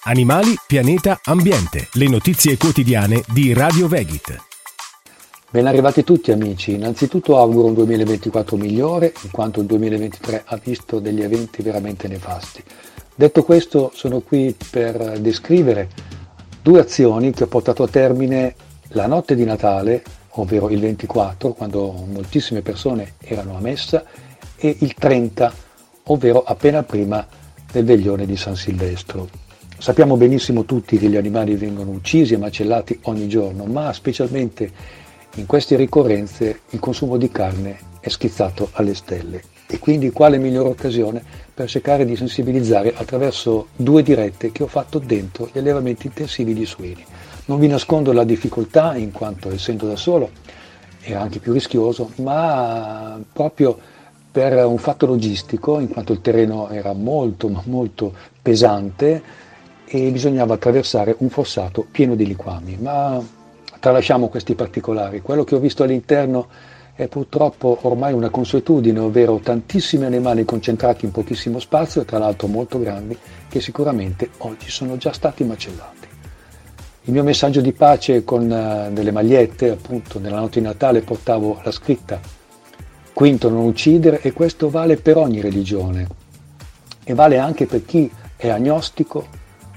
Animali, pianeta, ambiente. Le notizie quotidiane di Radio Vegit. Ben arrivati tutti amici, innanzitutto auguro un 2024 migliore, in quanto il 2023 ha visto degli eventi veramente nefasti. Detto questo, sono qui per descrivere due azioni che ho portato a termine la notte di Natale, ovvero il 24, quando moltissime persone erano a messa, e il 30, ovvero appena prima del veglione di San Silvestro. Sappiamo benissimo tutti che gli animali vengono uccisi e macellati ogni giorno, ma specialmente in queste ricorrenze il consumo di carne è schizzato alle stelle. E quindi quale migliore occasione per cercare di sensibilizzare attraverso due dirette che ho fatto dentro gli allevamenti intensivi di suini. Non vi nascondo la difficoltà, in quanto essendo da solo era anche più rischioso, ma proprio per un fatto logistico, in quanto il terreno era molto pesante e bisognava attraversare un fossato pieno di liquami. Ma tralasciamo questi particolari. Quello che ho visto all'interno è purtroppo ormai una consuetudine, ovvero tantissimi animali concentrati in pochissimo spazio e tra l'altro molto grandi, che sicuramente oggi sono già stati macellati. Il mio messaggio di pace con delle magliette, appunto nella notte di Natale portavo la scritta "Quinto non uccidere", e questo vale per ogni religione e vale anche per chi è agnostico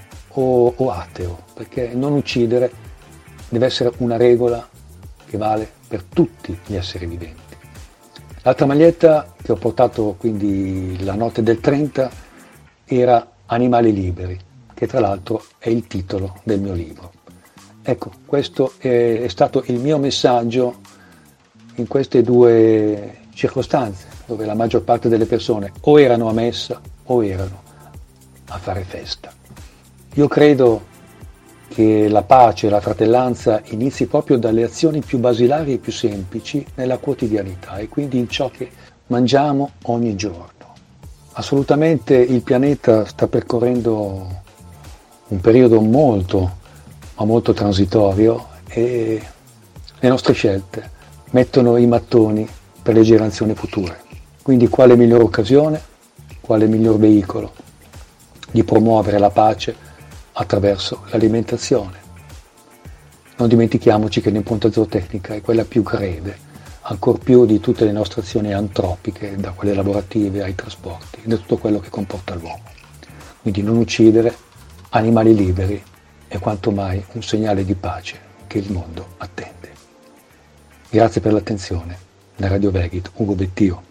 o ateo, perché non uccidere deve essere una regola che vale per tutti gli esseri viventi. L'altra maglietta che ho portato quindi la notte del 30 era "Animali liberi", che tra l'altro è il titolo del mio libro. Ecco, questo è stato il mio messaggio in queste due circostanze, dove la maggior parte delle persone o erano a messa o erano a fare festa. Io credo che la pace e la fratellanza inizi proprio dalle azioni più basilari e più semplici nella quotidianità e quindi in ciò che mangiamo ogni giorno. Assolutamente il pianeta sta percorrendo un periodo molto transitorio e le nostre scelte mettono i mattoni per le generazioni future. Quindi quale miglior occasione, quale miglior veicolo di promuovere la pace attraverso l'alimentazione. Non dimentichiamoci che l'impronta zootecnica è quella più greve, ancor più di tutte le nostre azioni antropiche, da quelle lavorative ai trasporti, da tutto quello che comporta l'uomo. Quindi non uccidere, animali liberi è quanto mai un segnale di pace che il mondo attende. Grazie per l'attenzione. Da Radio Vegit, Ugo Bettio.